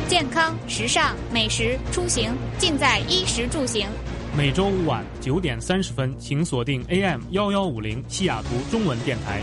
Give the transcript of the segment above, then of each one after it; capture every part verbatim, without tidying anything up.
健康、时尚、美食、出行，尽在衣食住行。 每周五晚九点三十分，请锁定 A M 幺幺五零西雅图中文电台。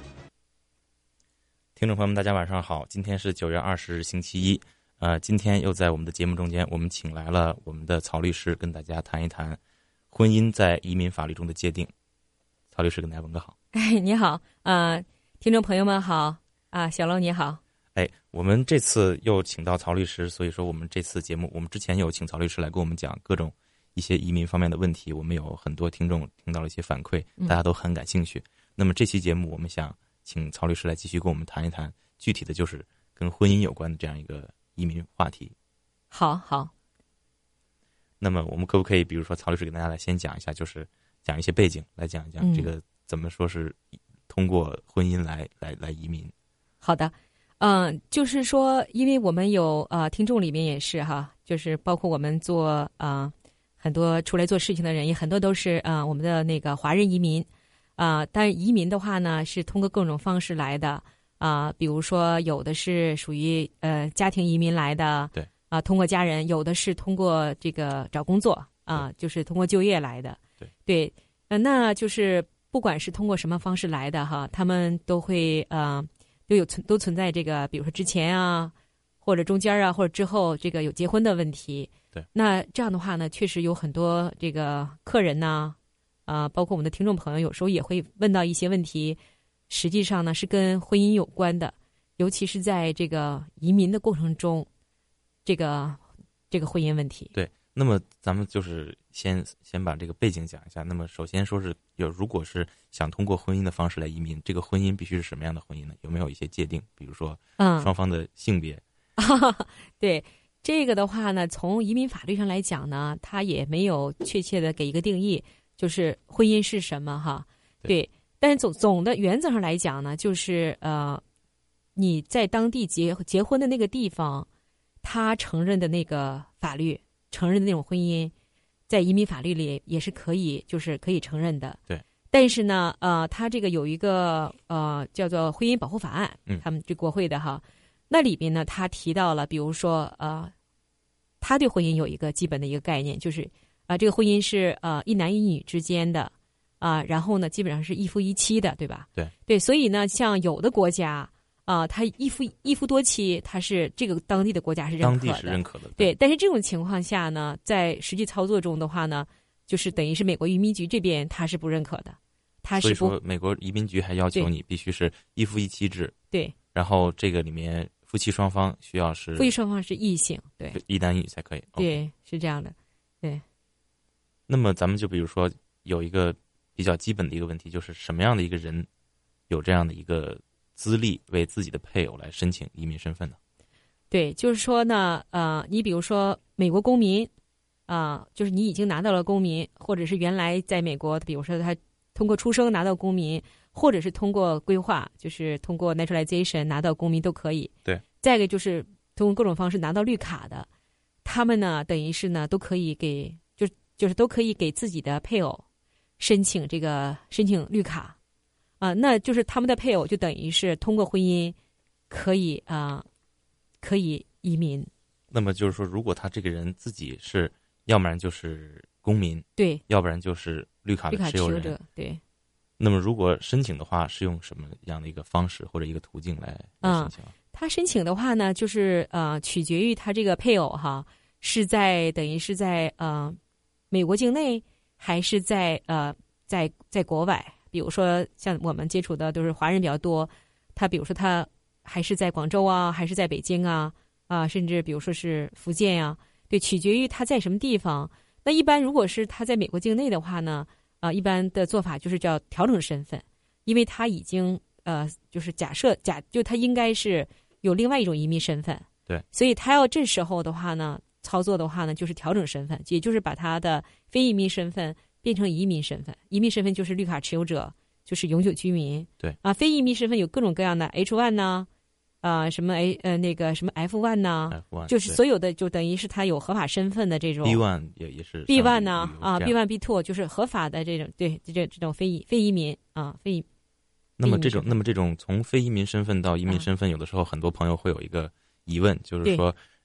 听众朋友们，大家晚上好，今天是九月二十日，星期一。呃，今天又在我们的节目中间，我们请来了我们的曹律师，跟大家谈一谈婚姻在移民法律中的界定。曹律师跟大家问个好。 哎，你好，呃，听众朋友们好啊，小楼你好。 哎，我们这次又请到曹律师，所以说我们这次节目，我们之前有请曹律师来跟我们讲各种一些移民方面的问题，我们有很多听众听到了一些反馈，大家都很感兴趣。嗯、那么这期节目，我们想请曹律师来继续跟我们谈一谈具体的就是跟婚姻有关的这样一个移民话题。 好好。 那么我们可不可以，比如说曹律师给大家来先讲一下，就是讲一些背景，来讲一讲这个怎么说是通过婚姻来来来移民？ 好的。嗯、呃，就是说，因为我们有呃听众里面也是哈，就是包括我们做啊、呃、很多出来做事情的人，也很多都是啊、呃、我们的那个华人移民啊、呃，但是移民的话呢，是通过各种方式来的啊、呃，比如说有的是属于呃家庭移民来的， 对啊、呃，通过家人；有的是通过这个找工作啊、呃，就是通过就业来的， 对对，呃，那就是不管是通过什么方式来的哈，他们都会呃。都有存都存在这个，比如说之前啊，或者中间啊，或者之后这个有结婚的问题。 对， 那这样的话呢，确实有很多这个客人呢，啊、呃，包括我们的听众朋友，有时候也会问到一些问题，实际上呢是跟婚姻有关的，尤其是在这个移民的过程中，这个这个婚姻问题。 对，那么咱们就是先先把这个背景讲一下。那么首先说是有，如果是想通过婚姻的方式来移民，这个婚姻必须是什么样的婚姻呢？有没有一些界定？比如说，嗯，双方的性别。 嗯、对这个的话呢，从移民法律上来讲呢，它也没有确切的给一个定义，就是婚姻是什么哈。对，对但是总总的原则上来讲呢，就是呃，你在当地结结婚的那个地方，他承认的那个法律。承认的那种婚姻，在移民法律里也是可以，就是可以承认的。 对。 但是呢，呃，它这个有一个呃叫做婚姻保护法案， 嗯， 他们这国会的哈，那里边呢，他提到了，比如说呃，他对婚姻有一个基本的一个概念，就是啊、呃，这个婚姻是呃一男一女之间的啊、呃，然后呢，基本上是一夫一妻的，对吧？ 对。 对，所以呢，像有的国家。啊、呃，他一夫一夫多妻，他是这个当地的国家是认可的， 当地是认可的。 对，但是这种情况下呢，在实际操作中的话呢，就是等于是美国移民局这边他是不认可的，他是不。 所以说，美国移民局还要求你必须是一夫一妻制。 对。 然后这个里面夫妻双方需要是夫妻双方是异性，对， 一男一女才可以。 对， okay. 是这样的，对。 那么咱们就比如说有一个比较基本的一个问题，就是什么样的一个人有这样的一个资历为自己的配偶来申请移民身份呢？ 对，就是说呢，呃，你比如说美国公民，啊、呃，就是你已经拿到了公民，或者是原来在美国，比如说他通过出生拿到公民，或者是通过规划，就是通过 naturalization 拿到公民都可以。 对。 再一个就是通过各种方式拿到绿卡的，他们呢，等于是呢都可以给，就就是都可以给自己的配偶申请这个申请绿卡。啊、呃，那就是他们的配偶就等于是通过婚姻可以啊、呃，可以移民。 那么就是说，如果他这个人自己是，要不然就是公民， 对， 要不然就是绿卡的持有人， 持有者，对。 那么如果申请的话，是用什么样的一个方式或者一个途径来来申请？ 嗯，他申请的话呢，就是呃，取决于他这个配偶哈是在等于是在呃美国境内，还是在呃在在国外。比如说，像我们接触的都是华人比较多，他比如说他还是在广州啊，还是在北京啊，啊，甚至比如说是福建啊，对，取决于他在什么地方。那一般如果是他在美国境内的话呢，啊，一般的做法就是叫调整身份，因为他已经呃，就是假设假就他应该是有另外一种移民身份， 对， 所以他要这时候的话呢，操作的话呢，就是调整身份，也就是把他的非移民身份变成移民身份，移民身份就是绿卡持有者，就是永久居民。 对啊，非移民身份有各种各样的 H 一 呐，啊什么 A 呃那个什么 F 一 呐， F 一就是所有的就等于是他有合法身份的这种 B 一 也也是 B 一 呢啊 B 一 B 二 就是合法的这种对这这种非移非移民啊非移。 那么这种那么这种从非移民身份到移民身份，有的时候很多朋友会有一个疑问，就是说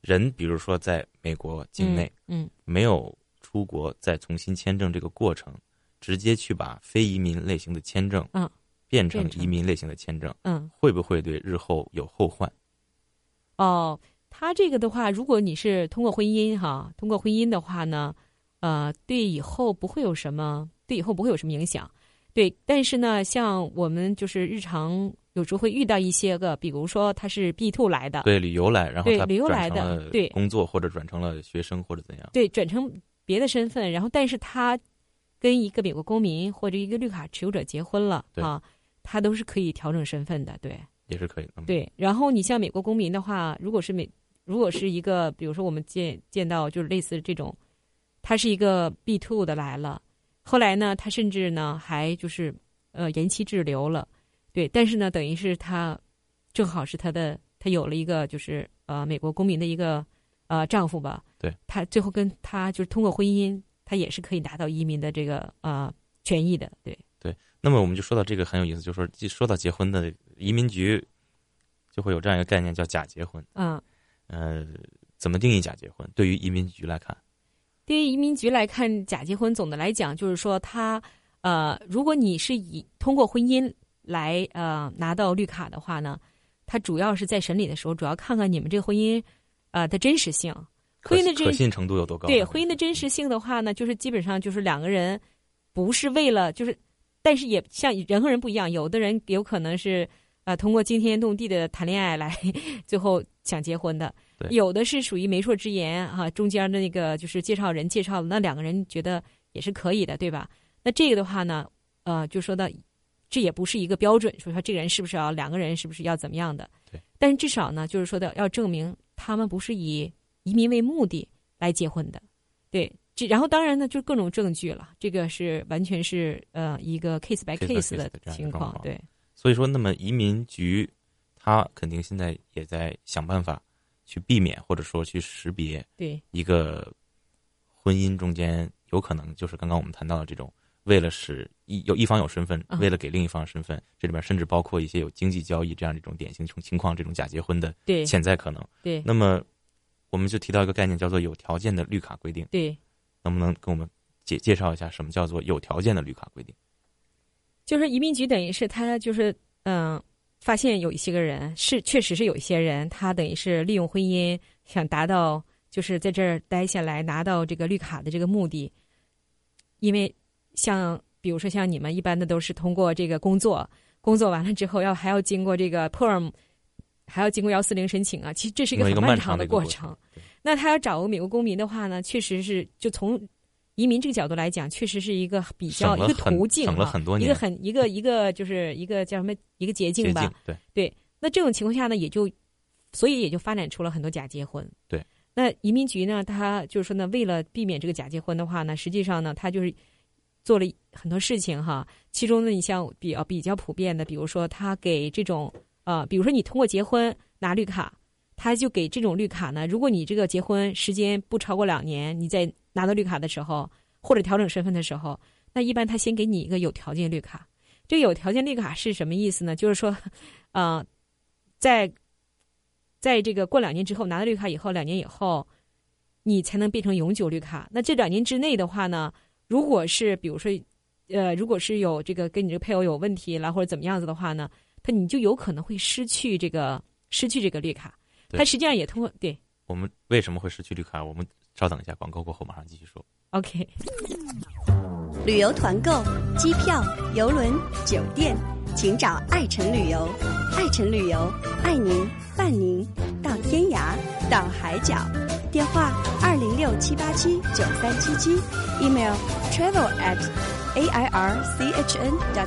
人比如说在美国境内， 嗯，嗯没有出国再重新签证这个过程，直接去把非移民类型的签证， 嗯， 变成移民类型的签证， 嗯， 会不会对日后有后患？ 哦，他这个的话，如果你是通过婚姻哈，通过婚姻的话呢，呃，对以后不会有什么，对以后不会有什么影响。对，但是呢，像我们就是日常有时候会遇到一些个，比如说他是 B 二 来的， 对，旅游来，然后他对旅游来转成的，对了工作或者转成了学生或者怎样， 对，转成别的身份，然后但是他跟一个美国公民或者一个绿卡持有者结婚了啊，他都是可以调整身份的，对， 也是可以的。嗯、 对，然后你像美国公民的话，如果是美，如果是一个，比如说我们见见到就是类似这种，他是一个 B 二 的来了，后来呢，他甚至呢还就是呃延期滞留了，对，但是呢，等于是他正好是他的，他有了一个就是呃美国公民的一个呃丈夫吧， 对， 他最后跟他就是通过婚姻，他也是可以拿到移民的这个呃权益的，对对。那么我们就说到这个很有意思，就是说说到结婚的移民局就会有这样一个概念叫假结婚， 嗯， 呃，怎么定义假结婚？对于移民局来看， 对于移民局来看，假结婚总的来讲就是说他呃，如果你是以通过婚姻来呃拿到绿卡的话呢，他主要是在审理的时候，主要看看你们这个婚姻呃的真实性，婚姻的真可信程度有多高？ 对，婚姻的真实性的话呢，就是基本上就是两个人不是为了就是，但是也像人和人不一样，有的人有可能是呃通过惊天动地的谈恋爱来最后想结婚的，有的是属于媒妁之言啊，中间的那个就是介绍人介绍的，那两个人觉得也是可以的，对吧？那这个的话呢，呃，就说到这也不是一个标准，说他这个人是不是要两个人是不是要怎么样的？ 对。 但是至少呢，就是说的要证明他们不是以移民为目的来结婚的，对。这然后当然呢，就是各种证据了，这个是完全是呃一个 case by case 的情况，对。 所以说，那么移民局他肯定现在也在想办法去避免或者说去识别对一个婚姻中间有可能就是刚刚我们谈到的这种为了使一有一方有身份，为了给另一方身份，这里边甚至包括一些有经济交易这样一种典型情况，这种假结婚的潜在可能。 对， 那么我们就提到一个概念叫做有条件的绿卡规定。 对， 能不能跟我们介介绍一下什么叫做有条件的绿卡规定？ 就是移民局等于是他就是嗯、呃，发现有一些个人是确实是有一些人，他等于是利用婚姻想达到就是在这儿待下来拿到这个绿卡的这个目的，因为像比如说像你们一般的都是通过这个工作，工作完了之后要还要经过这个 P E R M， 还要经过幺四零申请啊，其实这是一个很漫长的过程。那他要找个美国公民的话呢，确实是就从移民这个角度来讲，确实是一个比较一个途径， 省了很多年， 一个很一个一个就是一个叫什么一个捷径吧。 对对，那这种情况下呢，也就所以也就发展出了很多假结婚。 对， 那移民局呢，他就是说呢，为了避免这个假结婚的话呢，实际上呢，他就是做了很多事情哈。其中呢，你像比较比较普遍的，比如说他给这种呃，比如说你通过结婚拿绿卡。他就给这种绿卡呢，如果你这个结婚时间不超过两年，你在拿到绿卡的时候，或者调整身份的时候，那一般他先给你一个有条件绿卡。这个有条件绿卡是什么意思呢？就是说，呃，在在这个过两年之后拿到绿卡以后，两年以后，你才能变成永久绿卡。那这两年之内的话呢，如果是比如说，呃，如果是有这个跟你这个配偶有问题啦，或者怎么样子的话呢，他你就有可能会失去这个失去这个绿卡。它实际上也通过对。 我们为什么会失去绿卡？我们稍等一下，广告过后马上继续说。 OK。 旅游团购、机票、邮轮、酒店，请找爱城旅游。爱城旅游，爱您伴您到天涯到海角。电话二零六七八七九三七七 ，email travel at a i r c h n dot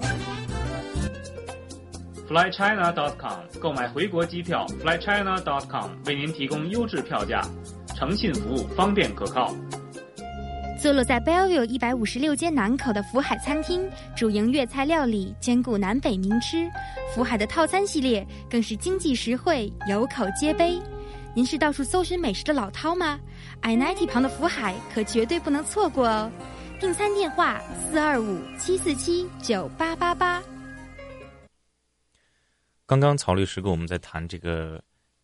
com。 fly china dot com 购买回国机票 fly china dot com 为您提供优质票价，诚信服务，方便可靠。 坐落在 Bellevue 一百五十六街南口的福海餐厅，主营粤菜料理，兼顾南北名吃。福海的套餐系列更是经济实惠，有口皆碑。您是到处搜寻美食的老饕吗？ I 九十 旁的福海可绝对不能错过哦。订餐电话四二五七四七九八八八。 刚刚曹律师跟我们在谈这个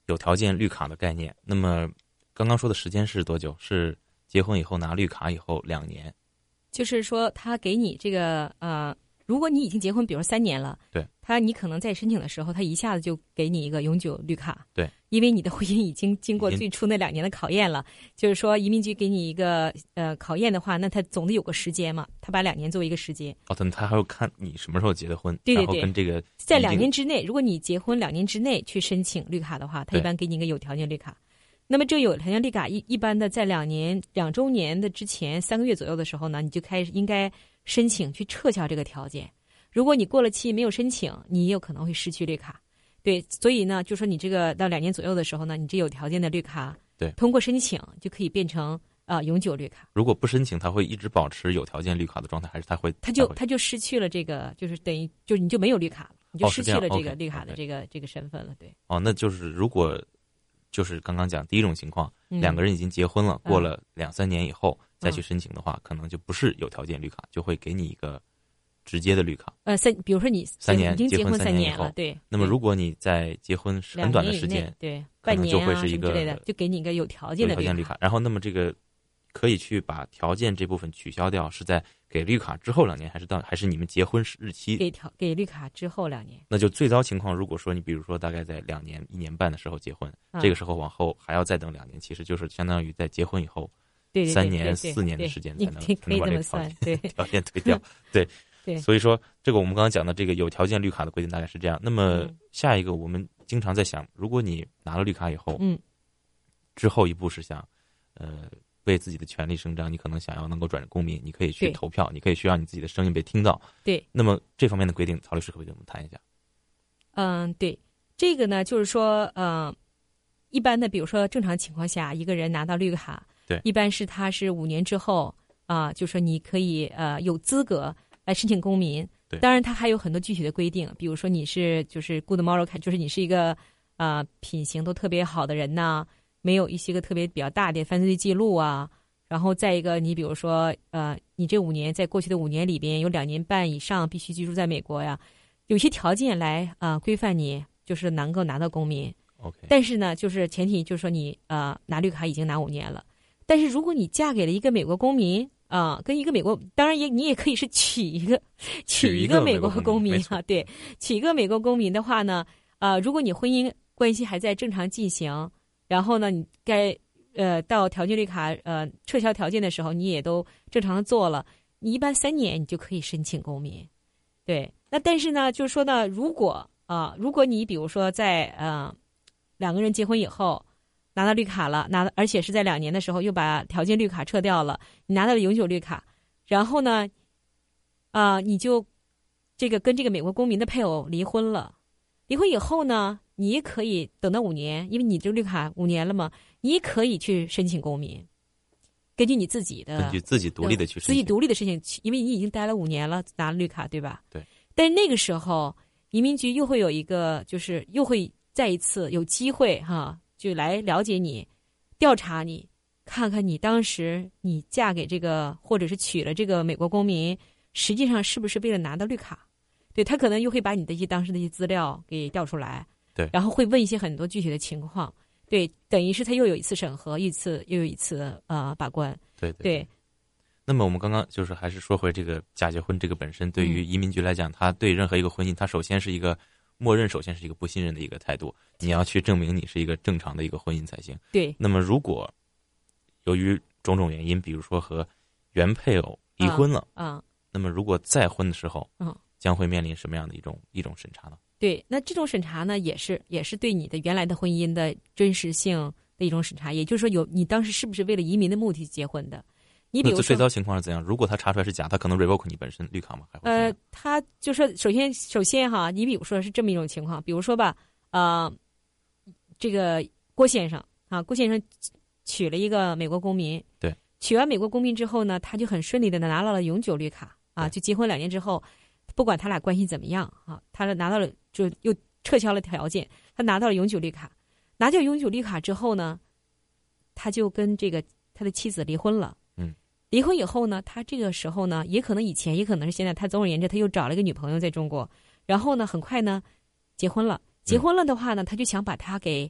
有条件绿卡的概念。那么刚刚说的时间是多久？是结婚以后拿绿卡以后两年。 就是说他给你这个呃，如果你已经结婚，比如三年了， 对， 他你可能在申请的时候，他一下子就给你一个永久绿卡， 对， 因为你的婚姻已经经过最初那两年的考验了。就是说移民局给你一个呃考验的话，那他总得有个时间嘛，他把两年作为一个时间。 哦，等他还要看你什么时候结的婚， 对对对， 然后跟这个在两年之内，如果你结婚两年之内去申请绿卡的话，他一般给你一个有条件绿卡。那么这个有条件绿卡一一般的在两年两周年的之前三个月左右的时候呢，你就开始应该申请去撤销这个条件。如果你过了期没有申请，你也有可能会失去绿卡。对，所以呢，就说你这个到两年左右的时候呢，你这有条件的绿卡， 对， 通过申请就可以变成啊、呃、永久绿卡。 如果不申请，他会一直保持有条件绿卡的状态，还是他会他就他就失去了这个，就是等于就是你就没有绿卡了，你就失去了这个哦、 绿卡的这个、okay. 这个身份了。对。 哦，那就是如果。就是刚刚讲第一种情况， 嗯、 两个人已经结婚了， 嗯、 过了两三年以后、嗯、再去申请的话，可能就不是有条件绿卡，就会给你一个直接的绿卡。 呃，三，比如说你三年已经结婚三年了，对。 那么如果你在结婚很短的时间， 对， 半年就会是一个之类的，就给你一个有条件的绿卡。然后，那么这个可以去把条件这部分取消掉，是在给绿卡之后两年，还是到还是你们结婚日期？ 给条给绿卡之后两年。 那就最糟情况，如果说你比如说大概在两年一年半的时候结婚， 嗯、 这个时候往后还要再等两年，其实就是相当于在结婚以后三年四年的时间才能才能把这个条件对条件推掉。对对， 所以说这个我们刚刚讲的这个有条件绿卡的规定大概是这样。那么下一个我们经常在想，如果你拿了绿卡以后， 嗯， 之后一步是想呃。为自己的权利伸张，你可能想要能够转任公民，你可以去投票，你可以需要你自己的声音被听到。 对， 那么这方面的规定，曹律师可不可以跟我们谈一下？ 嗯，对，这个呢，就是说，嗯、呃，一般的，比如说正常情况下，一个人拿到绿卡， 对， 一般是他是五年之后啊、呃，就说你可以呃有资格来申请公民。 对， 当然他还有很多具体的规定，比如说你是就是 good moral， 就是你是一个啊、呃、品行都特别好的人呐。没有一些个特别比较大的犯罪记录啊，然后再一个，你比如说，呃，你这五年在过去的五年里边有两年半以上必须居住在美国呀，有些条件来啊、呃、规范你，就是能够拿到公民。 OK。 但是呢，就是前提就是说你呃拿绿卡已经拿五年了，但是如果你嫁给了一个美国公民啊、呃，跟一个美国，当然也你也可以是娶一个娶一个美国公民啊，对，娶一个美国公民的话呢，呃，如果你婚姻关系还在正常进行。然后呢，你该呃到条件绿卡呃撤销条件的时候，你也都正常的做了，你一般三年你就可以申请公民。对，那但是呢，就是说呢，如果啊、呃，如果你比如说在呃两个人结婚以后拿到绿卡了，拿而且是在两年的时候又把条件绿卡撤掉了，你拿到了永久绿卡，然后呢，啊、呃、你就这个跟这个美国公民的配偶离婚了，离婚以后呢。你也可以等到五年，因为你这个绿卡五年了嘛，你也可以去申请公民，根据你自己的， 根据自己独立的去申请， 自己独立的事情，因为你已经待了五年了，拿了绿卡，对吧？ 对。 但是那个时候，移民局又会有一个，就是又会再一次有机会哈，就来了解你，调查你，看看你当时你嫁给这个或者是娶了这个美国公民，实际上是不是为了拿到绿卡？对，他可能又会把你的一些当时的一些资料给调出来。 对， 然后会问一些很多具体的情况，对，等于是他又有一次审核，一次又有一次呃把关， 对 对, 对。 那么我们刚刚就是还是说回这个假结婚这个本身，对于移民局来讲，他对任何一个婚姻，他首先是一个默认，首先是一个不信任的一个态度，你要去证明你是一个正常的一个婚姻才行。 对。 那么如果由于种种原因，比如说和原配偶离婚了， 啊、嗯， 那么如果再婚的时候， 嗯， 将会面临什么样的一种一种审查呢？ 对，那这种审查呢，也是也是对你的原来的婚姻的真实性的一种审查，也就是说有，有你当时是不是为了移民的目的结婚的？你比如说， 最糟情况是怎样？如果他查出来是假，他可能 revoke 你本身绿卡吗？还会呃，他就说，首先首先哈，你比如说是这么一种情况，比如说吧，呃，这个郭先生啊，郭先生娶了一个美国公民， 对， 娶完美国公民之后呢，他就很顺利的拿到了永久绿卡啊，就结婚两年之后，不管他俩关系怎么样啊，他拿到了。就又撤销了条件，他拿到了永久绿卡，拿掉永久绿卡之后呢，他就跟这个他的妻子离婚了。 嗯， 离婚以后呢，他这个时候呢，也可能以前，也可能是现在，他总而言之，他又找了一个女朋友在中国，然后呢，很快呢，结婚了。结婚了的话呢，他就想把他给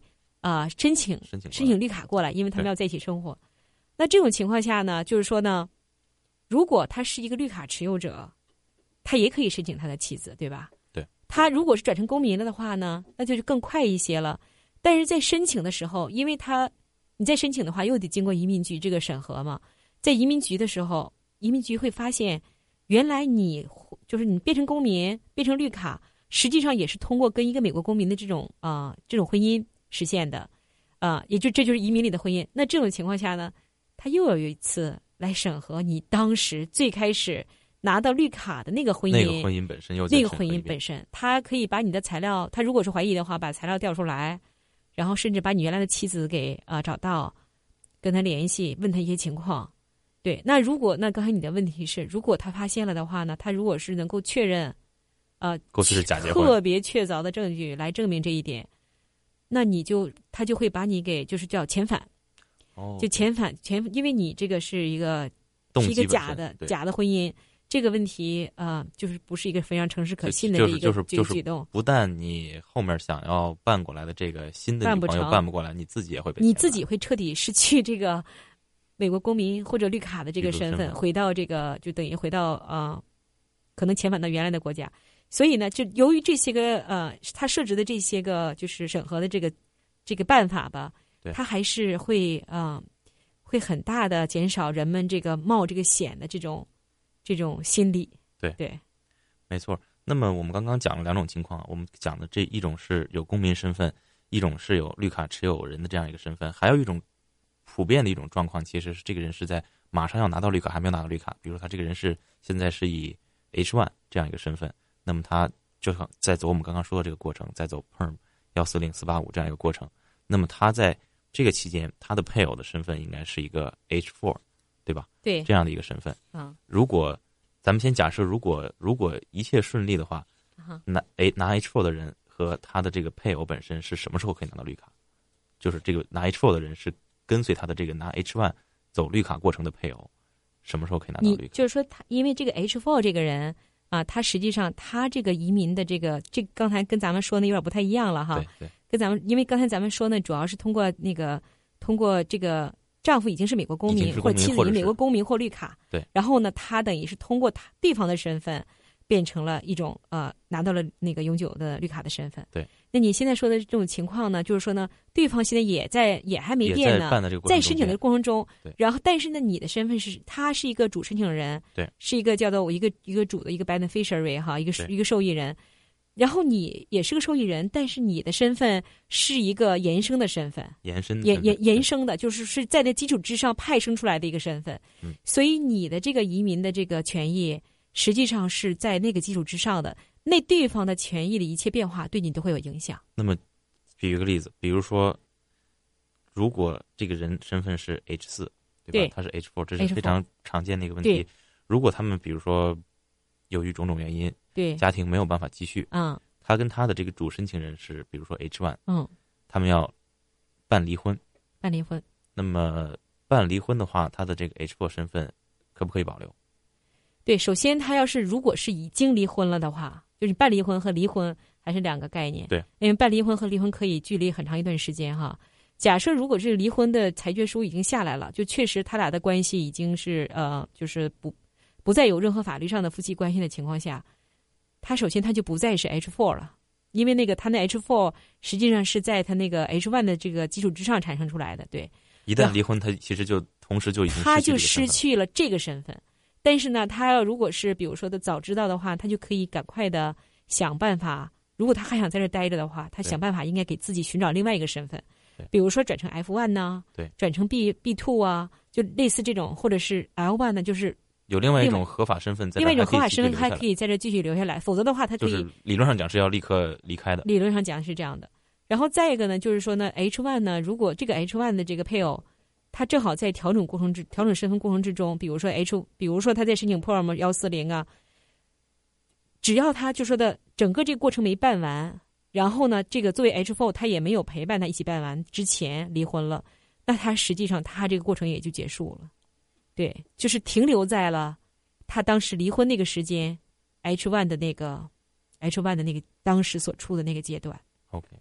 啊、呃、申请申请申请绿卡过来，因为他们要在一起生活。那这种情况下呢，就是说呢，如果他是一个绿卡持有者，他也可以申请他的妻子，对吧？ 对。 他如果是转成公民了的话呢，那就是更快一些了。但是在申请的时候，因为他你在申请的话，又得经过移民局这个审核嘛，在移民局的时候，移民局会发现，原来你就是你变成公民、变成绿卡，实际上也是通过跟一个美国公民的这种啊、呃、这种婚姻实现的，啊、呃，也就这就是移民里的婚姻。那这种情况下呢，他又有一次来审核你当时最开始拿到绿卡的那个婚姻， 那个婚姻本身又那个婚姻本身，他可以把你的材料，他如果是怀疑的话，把材料调出来，然后甚至把你原来的妻子给啊、呃、找到，跟他联系，问他一些情况。对，那如果那刚才你的问题是，如果他发现了的话呢，他如果是能够确认，呃， 过去是假结婚， 特别确凿的证据来证明这一点，那你就他就会把你给就是叫遣返， 哦， 就遣返遣，因为你这个是一个是一个假的假的婚姻，这个问题呃，就是不是一个非常诚实可信的一个就是这个举动。 不但你后面想要办过来的这个新的女朋友办不过来，你自己也会被你自己会彻底失去这个美国公民或者绿卡的这个身份，回到这个就等于回到呃，可能遣返到原来的国家。所以呢，就由于这些个呃，他设置的这些个就是审核的这个这个办法吧，他还是会啊、呃，会很大的减少人们这个冒这个险的这种这种心理。 对对， 没错。那么我们刚刚讲了两种情况，我们讲的这一种是有公民身份，一种是有绿卡持有人的这样一个身份，还有一种普遍的一种状况，其实是这个人是在马上要拿到绿卡，还没有拿到绿卡。比如他这个人是现在是以 H 一 这样一个身份，那么他就在走我们刚刚说的这个过程，在走 Perm 一四零四八五这样一个过程。那么他在这个期间，他的配偶的身份应该是一个 H 四，对吧？ 对， 这样的一个身份。 嗯， 如果咱们先假设，如果如果一切顺利的话， 嗯、 拿 A 拿 H 四 的人和他的这个配偶本身是什么时候可以拿到绿卡？就是这个拿 H 四 的人是跟随他的这个拿 H 一 走绿卡过程的配偶，什么时候可以拿到绿卡？ 你就是说他，因为这个 H 四 这个人啊，他实际上他这个移民的这个，这刚才跟咱们说的有点不太一样了哈。 对对。 跟咱们，因为刚才咱们说呢，主要是通过那个通过这个丈夫已经是美国公民，或者妻子已经美国公民或绿卡。 对。 然后呢，他等于是通过他对方的身份，变成了一种呃拿到了那个永久的绿卡的身份。 对。 那你现在说的这种情况呢，就是说呢，对方现在也在也还没变呢， 在, 在申请的过程中。 对。 然后，但是呢，你的身份是他是一个主申请人， 对， 是一个叫做我一个一个主的一个 beneficiary 哈，一个一个受益人。然后你也是个受益人，但是你的身份是一个延伸的身份， 延伸延延延伸的，就是是在那基础之上派生出来的一个身份。 嗯， 所以你的这个移民的这个权益，实际上是在那个基础之上的。那对方的权益的一切变化，对你都会有影响。 那么，举个例子，比如说，如果这个人身份是 H 四，对吧？他是 H 四，这是非常常见的一个问题。如果他们比如说由于种种原因， 对家庭没有办法继续， 嗯， 他跟他的这个主申请人是，比如说 H 一， 嗯， 他们要办离婚， 办离婚。 那么办离婚的话，他的这个 H 四 身份可不可以保留？ 对，首先他要是如果是已经离婚了的话，就是办离婚和离婚还是两个概念。 对， 因为办离婚和离婚可以距离很长一段时间哈。假设如果是离婚的裁决书已经下来了，就确实他俩的关系已经是呃，就是不不再有任何法律上的夫妻关系的情况下。他首先他就不再是 H 四 了，因为那个他那 H 四 实际上是在他那个 H 一 的这个基础之上产生出来的。对， 一旦离婚，他其实就同时就已经他就失去了这个身份。但是呢，他要如果是比如说他早知道的话，他就可以赶快的想办法。如果他还想在这待着的话，他想办法应该给自己寻找另外一个身份，比如说转成 F 一 呢， 对， 转成 B B 二 啊，就类似这种，或者是 L 一 呢，就是。 有另外一种合法身份在这， 另外一种合法身份还可以在这继续留下来，否则的话，他可以就是理论上讲是要立刻离开的。 理论上讲是这样的。然后再一个呢，就是说呢 ，H 一 呢，如果这个 H 一 的这个配偶，他正好在调整过程之调整身份过程之中，比如说 H， 比如说他在申请 Perm 一四零啊，只要他就说的整个这个过程没办完，然后呢，这个作为 H 四 他也没有陪伴他一起办完之前离婚了，那他实际上他这个过程也就结束了。对，就是停留在了他当时离婚那个时间 ，H 一 的那个 H 一 的那个当时所处的那个阶段。 OK，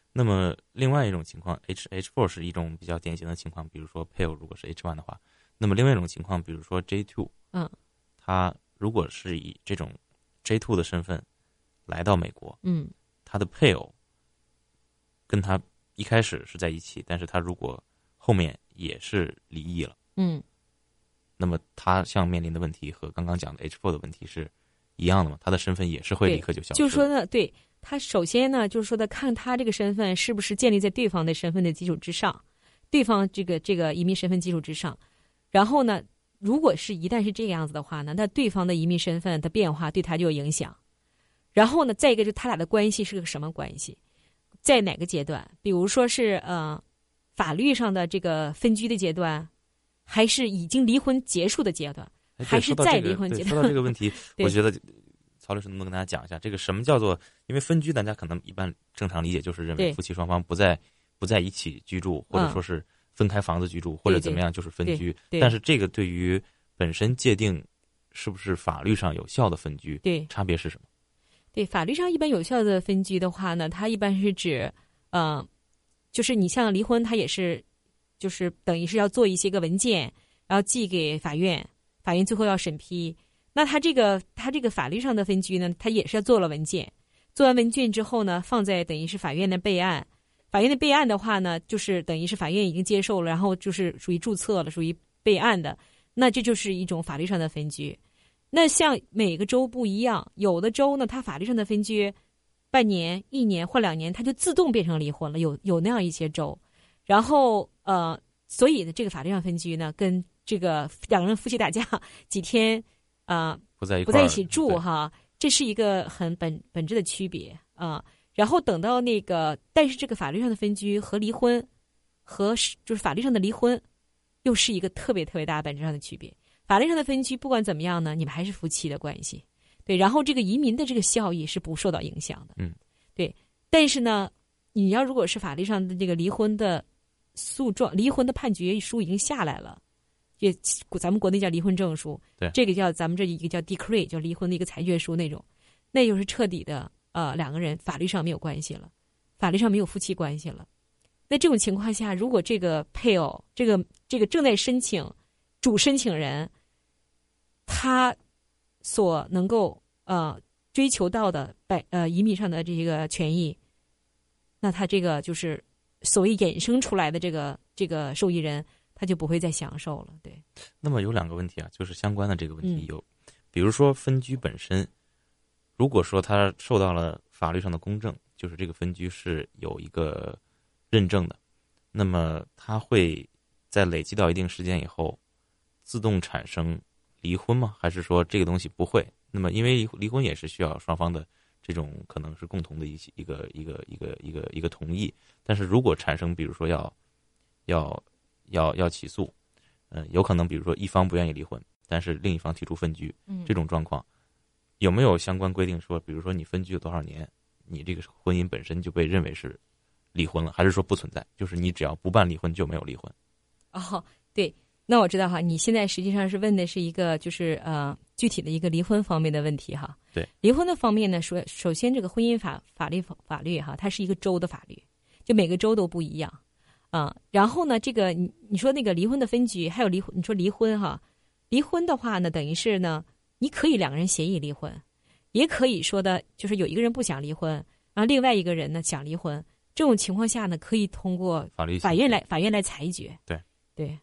那么另外一种情况 H H 四 是一种比较典型的情况，比如说配偶如果是 H 一 的话，那么另外一种情况，比如说 J 二， 嗯， 他如果是以这种 J 二 的身份来到美国， 嗯， 他的配偶跟他一开始是在一起，但是他如果后面也是离异了， 嗯， 那么他像面临的问题和刚刚讲的 H 四 的问题是一样的吗？他的身份也是会立刻就消失？ 就是说呢，对。他首先呢，就是说的看他这个身份是不是建立在对方的身份的基础之上，对方这个这个移民身份基础之上。然后呢，如果是一旦是这个样子的话呢，那对方的移民身份的变化对他就有影响。然后呢，再一个就是他俩的关系是个什么关系，在哪个阶段？比如说是呃法律上的这个分居的阶段，还是已经离婚结束的阶段，还是在离婚阶段？ 说到这个问题，我觉得。曹律师能不能跟大家讲一下，这个什么叫做？因为分居，大家可能一般正常理解就是认为夫妻双方不在不在一起居住，或者说是分开房子居住，嗯、或者怎么样就是分居。但是这个对于本身界定是不是法律上有效的分居， 对差别是什么？ 对，法律上一般有效的分居的话呢，它一般是指，呃，就是你像离婚，它也是，就是等于是要做一些个文件，然后寄给法院，法院最后要审批。那他这个他这个法律上的分居呢，他也是要做了文件，做完文件之后呢，放在等于是法院的备案，法院的备案的话呢，就是等于是法院已经接受了，然后就是属于注册了，属于备案的，那这就是一种法律上的分居。那像每个州不一样，有的州呢，它法律上的分居，半年、一年或两年，它就自动变成离婚了，有有那样一些州。然后呃，所以呢，这个法律上分居呢，跟这个两个人夫妻打架几天。啊、呃， 不在一不在一起住哈，这是一个很本本质的区别啊。然后等到那个，但是这个法律上的分居和离婚，和就是法律上的离婚，又是一个特别特别大本质上的区别。法律上的分居不管怎么样呢，你们还是夫妻的关系，对。然后这个移民的这个效益是不受到影响的， 嗯， 对。但是呢，你要如果是法律上的这个离婚的诉状、离婚的判决书已经下来了。也咱们国内叫离婚证书， 对， 这个叫咱们这一个叫 decree， 叫离婚的一个裁决书那种，那就是彻底的呃两个人法律上没有关系了，法律上没有夫妻关系了。那这种情况下，如果这个配偶，这个这个正在申请主申请人，他所能够呃追求到的百呃移民上的这个权益，那他这个就是所谓衍生出来的这个这个受益人。他就不会再享受了，对。 那么有两个问题啊，就是相关的这个问题有，嗯、比如说分居本身，如果说他受到了法律上的公证，就是这个分居是有一个认证的，那么他会在累积到一定时间以后，自动产生离婚吗？还是说这个东西不会？那么因为离婚也是需要双方的这种可能是共同的一一个一个一个一个一个同意，但是如果产生，比如说要要。要要起诉，嗯、呃，有可能比如说一方不愿意离婚，但是另一方提出分居， 嗯， 这种状况有没有相关规定说，比如说你分居了多少年，你这个婚姻本身就被认为是离婚了，还是说不存在？就是你只要不办离婚就没有离婚？ 哦，对，那我知道哈，你现在实际上是问的是一个就是呃具体的一个离婚方面的问题哈。 对， 离婚的方面呢，说首先这个婚姻法法律法律哈，它是一个州的法律，就每个州都不一样。啊、嗯，然后呢，这个你你说那个离婚的分居，还有离婚，你说离婚哈，离婚的话呢，等于是呢，你可以两个人协议离婚，也可以说的，就是有一个人不想离婚，然后另外一个人呢想离婚，这种情况下呢，可以通过法律法院来法院来裁决。 对对。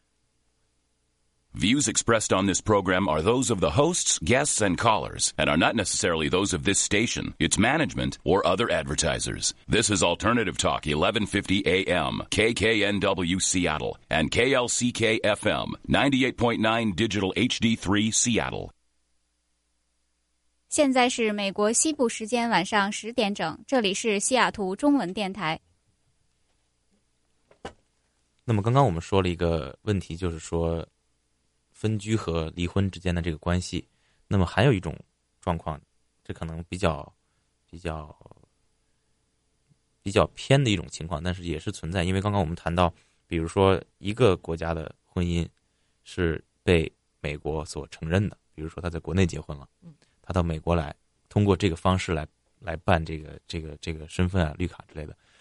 Views expressed on this program are those of the hosts, guests, and callers, and are not necessarily those of this station, its management, or other advertisers. This is Alternative Talk, eleven fifty A M, K K N W Seattle, and K L C K F M, ninety-eight point nine Digital H D three Seattle. 现在是美国西部时间晚上十点整，这里是西雅图中文电台。 那么刚刚我们说了一个问题，就是说分居和离婚之间的这个关系，那么还有一种状况，这可能比较比较比较偏的一种情况，但是也是存在。因为刚刚我们谈到，比如说一个国家的婚姻是被美国所承认的，比如说他在国内结婚了，他到美国来，通过这个方式来来办这个这个这个身份啊、绿卡之类的。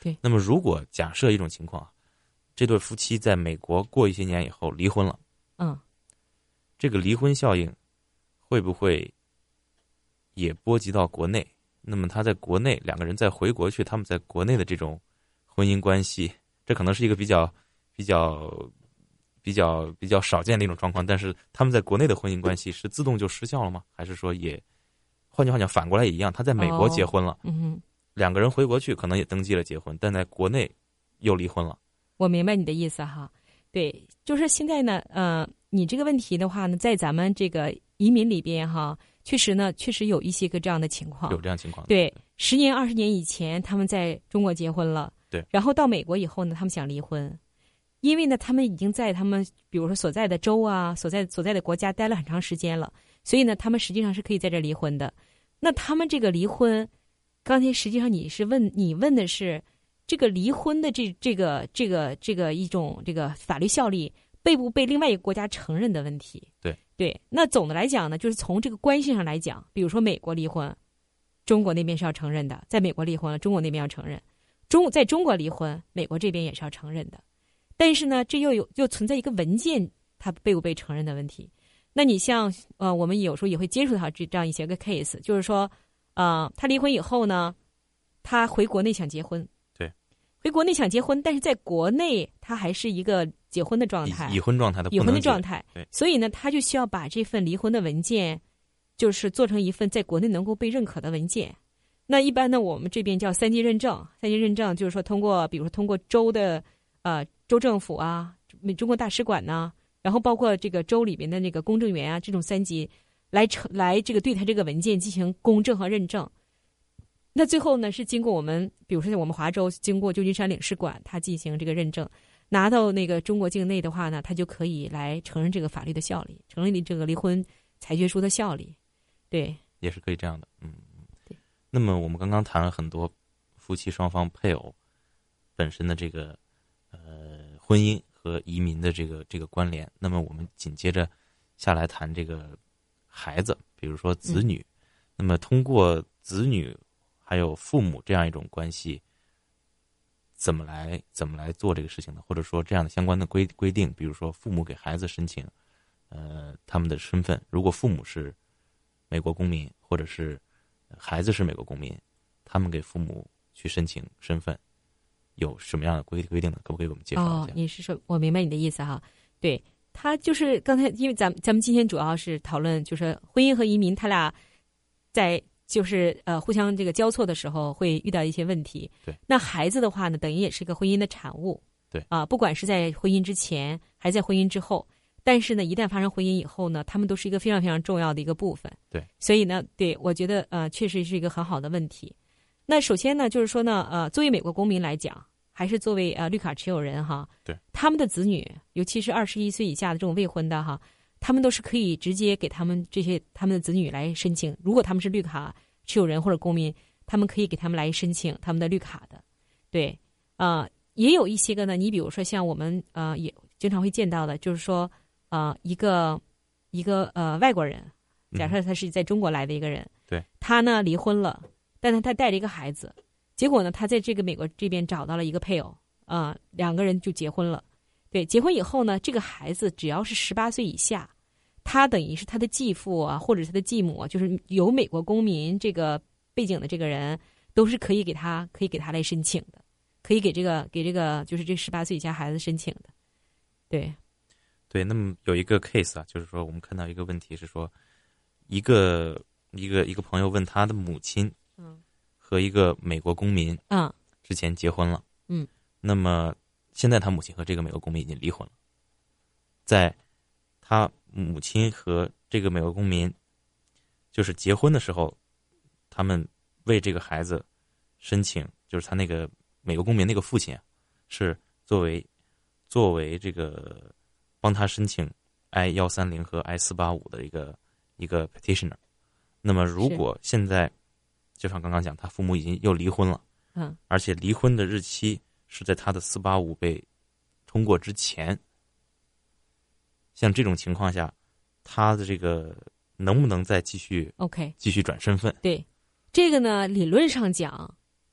对。 那么如果假设一种情况，这对夫妻在美国过一些年以后离婚了， 嗯， 这个离婚效应会不会也波及到国内？那么他在国内两个人再回国去，他们在国内的这种婚姻关系，这可能是一个比较比较比较比较少见的一种状况，但是他们在国内的婚姻关系是自动就失效了吗？还是说也换句话讲反过来也一样，他在美国结婚了， 哦、嗯哼， 两个人回国去可能也登记了结婚，但在国内又离婚了。 我明白你的意思哈，对，就是现在呢，呃，你这个问题的话呢，在咱们这个移民里边哈，确实呢，确实有一些个这样的情况， 有这样情况， 对，十年、二十年以前他们在中国结婚了， 对， 然后到美国以后呢，他们想离婚，因为呢，他们已经在他们比如说所在的州啊，所在所在的国家待了很长时间了，所以呢，他们实际上是可以在这离婚的。那他们这个离婚，刚才实际上你是问你问的是这个离婚的这这个这个这个一种这个法律效力被不被另外一个国家承认的问题。 对对，那总的来讲呢，就是从这个关系上来讲，比如说美国离婚，中国那边是要承认的；在美国离婚，中国那边要承认；中在中国离婚，美国这边也是要承认的。但是呢，这又有又存在一个文件它被不被承认的问题。那你像呃，我们有时候也会接触到这这样一些个 case， 就是说，呃，他离婚以后呢，他回国内想结婚， 对， 回国内想结婚，但是在国内他还是一个结婚的状态， 已婚状态的， 已婚的状态， 对， 所以呢，他就需要把这份离婚的文件，就是做成一份在国内能够被认可的文件。那一般呢，我们这边叫三级认证，三级认证就是说通过，比如说通过州的呃州政府啊，中国大使馆呐、啊。然后包括这个州里面的那个公证员啊，这种三级来成来这个对他这个文件进行公证和认证。那最后呢，是经过我们，比如说在我们华州，经过旧金山领事馆，他进行这个认证，拿到那个中国境内的话呢，他就可以来承认这个法律的效力，承认这个离婚裁决书的效力。对， 也是可以这样的。嗯， 对。 那么我们刚刚谈了很多夫妻双方配偶本身的这个呃婚姻和移民的这个这个关联，那么我们紧接着下来谈这个孩子，比如说子女。嗯、那么通过子女还有父母这样一种关系，怎么来怎么来做这个事情呢？或者说这样的相关的规规定，比如说父母给孩子申请，呃，他们的身份，如果父母是美国公民，或者是孩子是美国公民，他们给父母去申请身份。有什么样的规规定呢？可不可以给我们介绍一下？ 哦，你是说，我明白你的意思哈。对，他就是刚才，因为咱们咱们今天主要是讨论，就是婚姻和移民，他俩在就是呃互相这个交错的时候会遇到一些问题。 对， 那孩子的话呢，等于也是一个婚姻的产物。 对啊、呃，不管是在婚姻之前，还在婚姻之后，但是呢，一旦发生婚姻以后呢，他们都是一个非常非常重要的一个部分。 对， 所以呢，对我觉得呃，确实是一个很好的问题。那首先呢，就是说呢，呃，作为美国公民来讲，还是作为呃绿卡持有人哈， 对， 他们的子女，尤其是二十一岁以下的这种未婚的哈，他们都是可以直接给他们这些他们的子女来申请。如果他们是绿卡持有人或者公民，他们可以给他们来申请他们的绿卡的。对，呃，也有一些个呢，你比如说像我们呃也经常会见到的，就是说呃一个一个呃外国人，假设他是在中国来的一个人， 嗯、对， 他呢离婚了。但是他带了一个孩子，结果呢，他在这个美国这边找到了一个配偶，啊、呃，两个人就结婚了。对，结婚以后呢，这个孩子只要是十八岁以下，他等于是他的继父啊，或者是他的继母啊，就是有美国公民这个背景的这个人，都是可以给他可以给他来申请的，可以给这个给这个就是这十八岁以下孩子申请的。对， 对。那么有一个 case 啊，就是说我们看到一个问题是说，一个一个一个朋友问他的母亲。 嗯， 和一个美国公民， 嗯， 之前结婚了， 嗯， 那么现在他母亲和这个美国公民已经离婚了，在他母亲和这个美国公民就是结婚的时候，他们为这个孩子申请，就是他那个美国公民那个父亲啊，是作为作为这个帮他申请 I 一三零和 I 四八五的一个一个 petitioner。那么如果现在就像刚刚讲，他父母已经又离婚了， 嗯， 而且离婚的日期是在他的四八五被通过之前，像这种情况下，他的这个能不能再继续 OK 继续转身份？ 对，这个呢，理论上讲，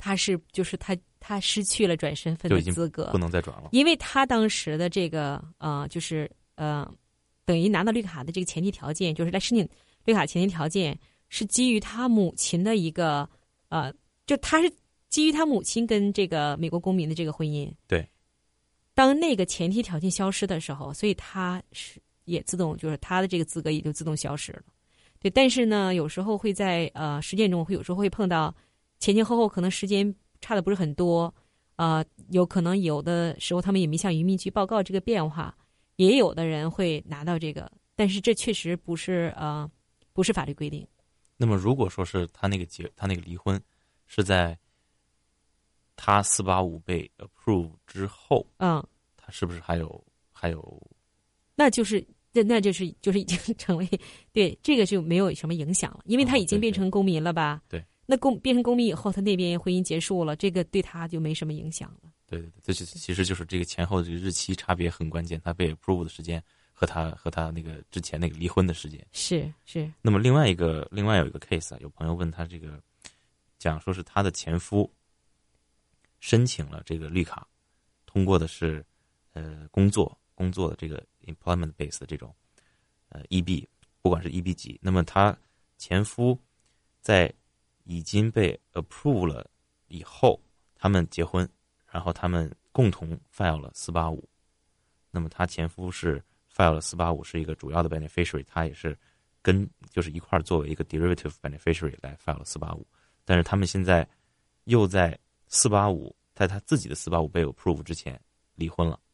他是就是他他失去了转身份的资格， 不能再转了， 因为他当时的这个呃就是呃等于拿到绿卡的这个前提条件，就是来申请绿卡前提条件是基于他母亲的一个呃，就他是基于他母亲跟这个美国公民的这个婚姻。 对， 当那个前提条件消失的时候，所以他是也自动就是他的这个资格也就自动消失了。对，但是呢，有时候会在呃实践中会有时候会碰到前前后后可能时间差的不是很多，呃，有可能有的时候他们也没向移民局报告这个变化，也有的人会拿到这个，但是这确实不是呃不是法律规定。 那么如果说是他那个结他那个离婚是在他四八五被 approve 之后， 嗯， 他是不是还有还有？ 那就是那那就是就是已经成为对这个就没有什么影响了，因为他已经变成公民了吧？ 哦、对, 对， 那公变成公民以后，他那边婚姻结束了，这个对他就没什么影响了。 对对对，这就其实就是这个前后的这个日期差别很关键，他被 approve 的时间和他和他那个之前那个离婚的时间是是。 那么另外一个另外有一个 case 啊，有朋友问他这个讲说是他的前夫申请了这个绿卡，通过的是呃工作工作的这个 employment base 的这种呃 E B， 不管是 E B 级，那么他前夫在已经被 approve 了以后，他们结婚，然后他们共同 file 了四八五。那么他前夫是 file 了四八五，是一个主要的 beneficiary， 他也是跟就是一块作为一个 derivative beneficiary 来 file 了四八五。但是他们现在又在四八五，在他自己的四八五被 approve 之前离婚了。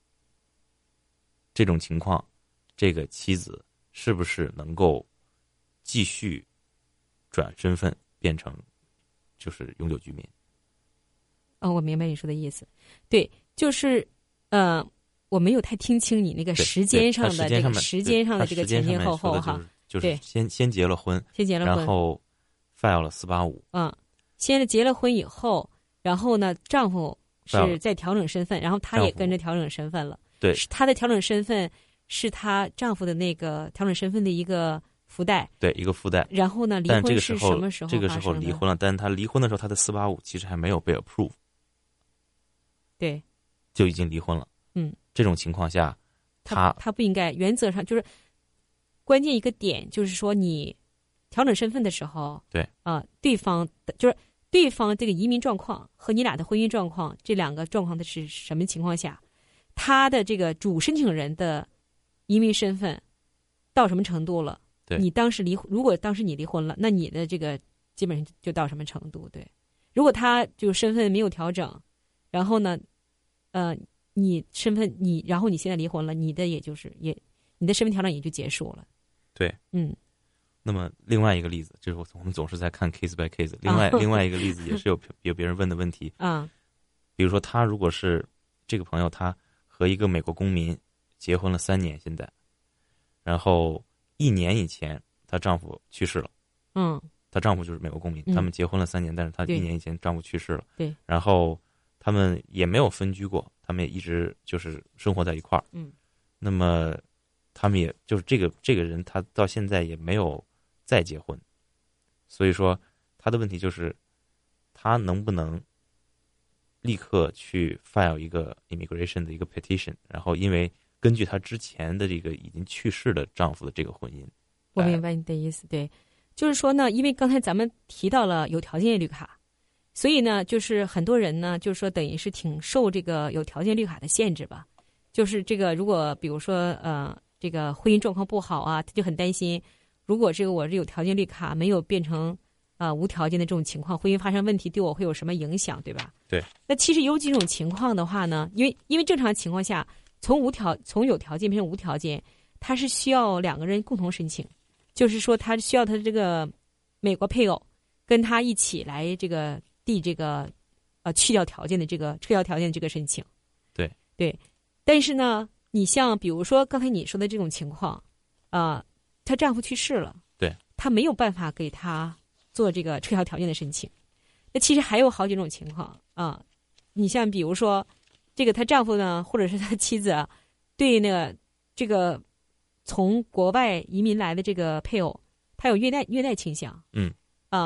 这种情况，这个妻子是不是能够继续转身份变成就是永久居民？ 哦，我明白你说的意思。对，就是呃，我没有太听清你那个时间上的这个时间上的这个前前后后哈。 就是先先结了婚， 先结了婚， 然后 file 了四八五。 嗯，先结了婚以后，然后呢，丈夫是在调整身份，然后她也跟着调整身份了。 对， 她的调整身份是她丈夫的那个调整身份的一个附带， 对，一个附带。 然后呢，离婚是什么时候？ 这个时候离婚了，但是他离婚的时候，他的四八五其实还没有被 approve， 对， 就已经离婚了。 嗯， 这种情况下，他他不应该，原则上就是关键一个点，就是说你调整身份的时候， 对啊、呃，对方就是对方这个移民状况和你俩的婚姻状况这两个状况的是什么情况下？他的这个主申请人的移民身份到什么程度了？ 对， 你当时离，如果当时你离婚了，那你的这个基本上就到什么程度？对，如果他就身份没有调整，然后呢，呃，你身份你，然后你现在离婚了，你的也就是也你的身份调整也就结束了。 对， 嗯。 那么另外一个例子，就是我们总是在看 case by case。另外、啊、另外一个例子也是有有别人问的问题啊， 比如说他如果是这个朋友，他和一个美国公民结婚了三年，现在，然后一年以前她丈夫去世了， 嗯， 她丈夫就是美国公民， 嗯、 他们结婚了三年，但是她一年以前丈夫去世了， 对， 然后他们也没有分居过，他们也一直就是生活在一块儿， 嗯， 那么他们也就是这个这个人，他到现在也没有再结婚，所以说他的问题就是他能不能立刻去 file 一个 immigration 的一个 petition， 然后因为根据她之前的这个已经去世的丈夫的这个婚姻。 我明白你的意思，对，就是说呢，因为刚才咱们提到了有条件绿卡，所以呢，就是很多人呢，就是说等于是挺受这个有条件绿卡的限制吧。就是这个，如果比如说呃，这个婚姻状况不好啊，他就很担心，如果这个我是有条件绿卡没有变成啊、呃、无条件的这种情况，婚姻发生问题对我会有什么影响，对吧？ 对。 那其实有几种情况的话呢，因为因为正常情况下，从无条从有条件变成无条件，它是需要两个人共同申请，就是说他需要他的这个美国配偶跟他一起来这个递这个呃去掉条件的这个撤销条件的这个申请。 对对。但是呢，你像比如说刚才你说的这种情况，啊、呃，她丈夫去世了， 对， 她没有办法给她做这个撤销条件的申请。那其实还有好几种情况啊、呃，你像比如说，这个她丈夫呢，或者是她妻子啊，对那个这个从国外移民来的这个配偶，他有虐待虐待倾向， 嗯啊、呃，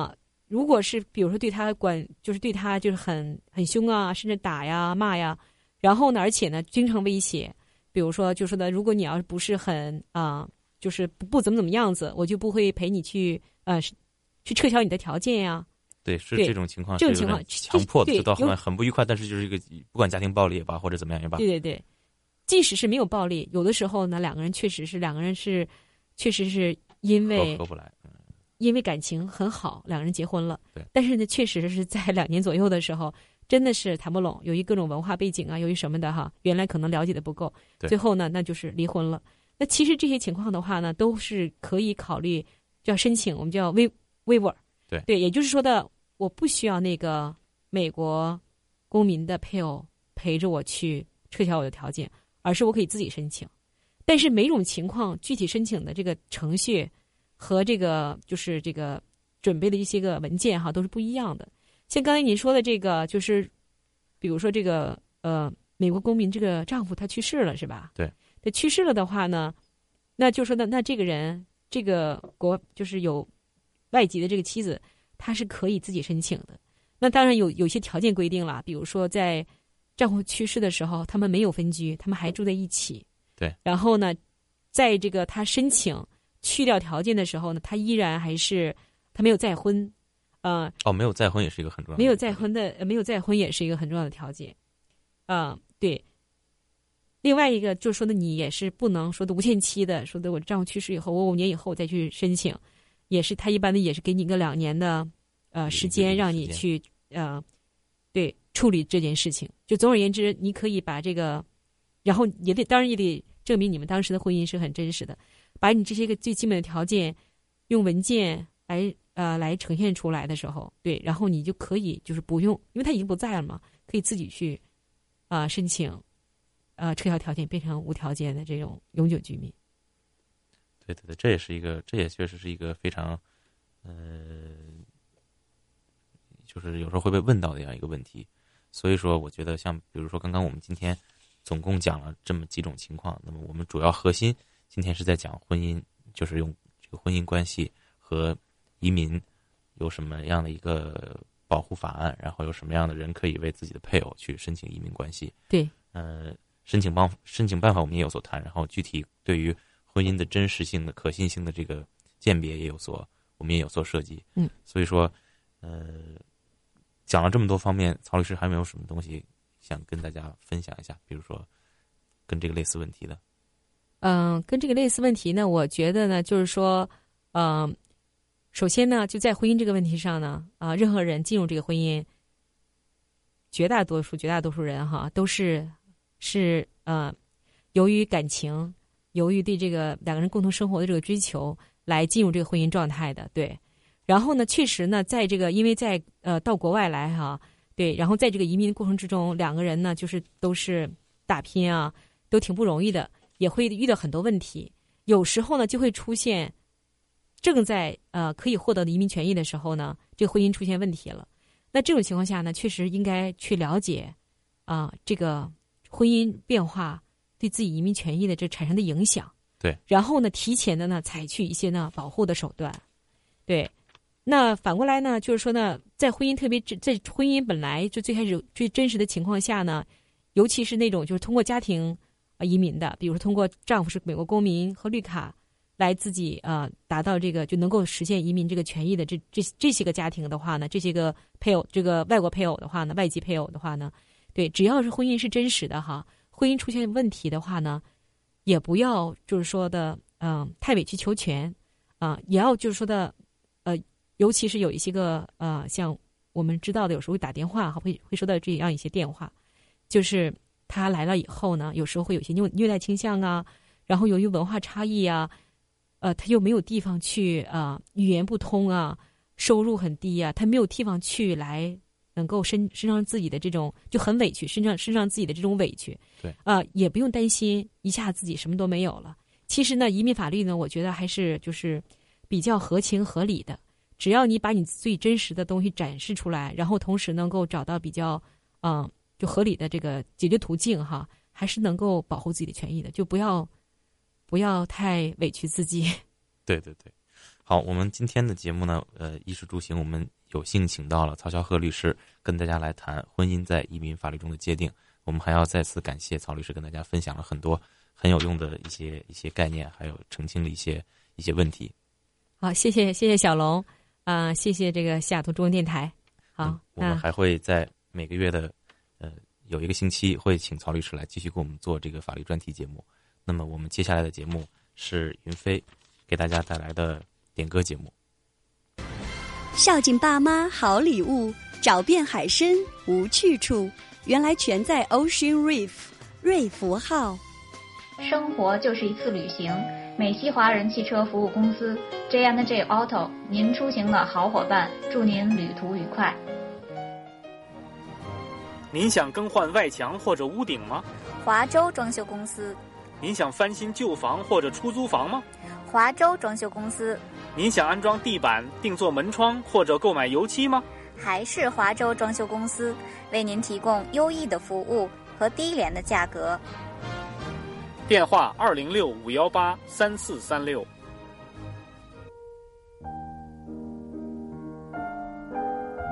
如果是比如说对他管，就是对他就是很很凶啊，甚至打呀骂呀，然后呢，而且呢经常威胁，比如说就说的，如果你要是不是很啊、呃，就是不不怎么怎么样子，我就不会陪你去呃去撤销你的条件呀。 对，是这种情况， 这种情况强迫的，就到后面有很不愉快，但是就是一个不管家庭暴力也罢，或者怎么样也罢。 对对对，即使是没有暴力，有的时候呢，两个人确实是两个人是确实是因为合合不来。 因为感情很好，两个人结婚了。 对， 但是呢，确实是在两年左右的时候，真的是谈不拢，由于各种文化背景啊，由于什么的哈，原来可能了解的不够，最后呢，那就是离婚了。那其实这些情况的话呢，都是可以考虑，叫申请，我们叫 waiver。 对对，也就是说的，我不需要那个美国公民的配偶陪着我去撤销我的条件，而是我可以自己申请。但是每种情况具体申请的这个程序和这个就是这个准备的一些个文件哈，都是不一样的。像刚才您说的这个，就是比如说这个呃，美国公民这个丈夫他去世了是吧？ 对， 他去世了的话呢，那就说那那这个人这个国就是有外籍的这个妻子，她是可以自己申请的。那当然有有些条件规定了，比如说在丈夫去世的时候，他们没有分居，他们还住在一起。 对， 然后呢，在这个他申请去掉条件的时候呢，他依然还是他没有再婚，呃， 哦，没有再婚也是一个很重要的， 没有再婚的，呃、没有再婚也是一个很重要的条件，啊、呃，对。另外一个就是说的，你也是不能说的无限期的，说的我丈夫去世以后，我五年以后再去申请，也是他一般的也是给你个两年的呃时间，让你去呃对处理这件事情。就总而言之，你可以把这个，然后也得当然也得证明你们当时的婚姻是很真实的。把你这些个最基本的条件用文件来呃来呈现出来的时候，对，然后你就可以就是不用，因为他已经不在了嘛，可以自己去啊、呃、申请呃撤销条件，变成无条件的这种永久居民。 对对对，这也是一个，这也确实是一个非常呃，就是有时候会被问到的这样一个问题。所以说，我觉得像比如说刚刚我们今天总共讲了这么几种情况，那么我们主要核心今天是在讲婚姻，就是用这个婚姻关系和移民有什么样的一个保护法案，然后有什么样的人可以为自己的配偶去申请移民关系。 对， 呃，申请办申请办法我们也有所谈，然后具体对于婚姻的真实性的、可信性的这个鉴别也有所，我们也有所涉及。 嗯，所以说，呃，讲了这么多方面，曹律师还有没有什么东西想跟大家分享一下？比如说跟这个类似问题的。 嗯、呃，跟这个类似问题呢，我觉得呢，就是说，嗯、呃，首先呢，就在婚姻这个问题上呢，啊、呃，任何人进入这个婚姻，绝大多数、绝大多数人哈，都是是呃，由于感情，由于对这个两个人共同生活的这个追求，来进入这个婚姻状态的，对。然后呢，确实呢，在这个因为在呃到国外来哈，对，然后在这个移民过程之中，两个人呢就是都是打拼啊，都挺不容易的。也会遇到很多问题，有时候呢就会出现正在呃可以获得的移民权益的时候呢，这个婚姻出现问题了。那这种情况下呢，确实应该去了解啊、呃、这个婚姻变化对自己移民权益的这产生的影响。 对， 然后呢，提前的呢采取一些呢保护的手段。对，那反过来呢，就是说呢，在婚姻特别在婚姻本来就最开始最真实的情况下呢，尤其是那种就是通过家庭。啊，移民的，比如说通过丈夫是美国公民和绿卡，来自己呃达到这个就能够实现移民这个权益的这这这些个家庭的话呢，这些个配偶，这个外国配偶的话呢，外籍配偶的话呢，对，只要是婚姻是真实的哈，婚姻出现问题的话呢，也不要就是说的嗯、呃、太委曲求全啊、呃，也要就是说的呃，尤其是有一些个呃像我们知道的，有时候会打电话哈，会会收到这样一些电话，就是。他来了以后呢，有时候会有些虐虐待倾向啊，然后由于文化差异啊，呃，他又没有地方去啊、呃，语言不通啊，收入很低啊，他没有地方去来能够身身上自己的这种就很委屈，身上身上自己的这种委屈， 对啊、呃，也不用担心一下自己什么都没有了。其实呢，移民法律呢，我觉得还是就是比较合情合理的，只要你把你最真实的东西展示出来，然后同时能够找到比较嗯。呃就合理的这个解决途径哈，还是能够保护自己的权益的，就不要不要太委屈自己。 对对对，好，我们今天的节目呢，呃，衣食住行我们有幸请到了曹小鹤律师，跟大家来谈婚姻在移民法律中的界定。我们还要再次感谢曹律师跟大家分享了很多很有用的一些一些概念，还有澄清了一些一些问题。 好，谢谢谢谢小龙啊、呃，谢谢这个西雅图中文电台。好， 嗯、我们还会在每个月的呃有一个星期会请曹律师来继续给我们做这个法律专题节目。那么我们接下来的节目是云飞给大家带来的点歌节目。 孝敬爸妈好礼物，找遍海参无去处，原来全在 Ocean Reef 瑞福号。 生活就是一次旅行，美西华人汽车服务公司 J and J Auto， 您出行的好伙伴，祝您旅途愉快。 您想更换外墙或者屋顶吗？ 华州装修公司。 您想翻新旧房或者出租房吗？ 华州装修公司。 您想安装地板、定做门窗或者购买油漆吗？ 还是华州装修公司，为您提供优异的服务和低廉的价格。 电话二零六五幺八三四三六。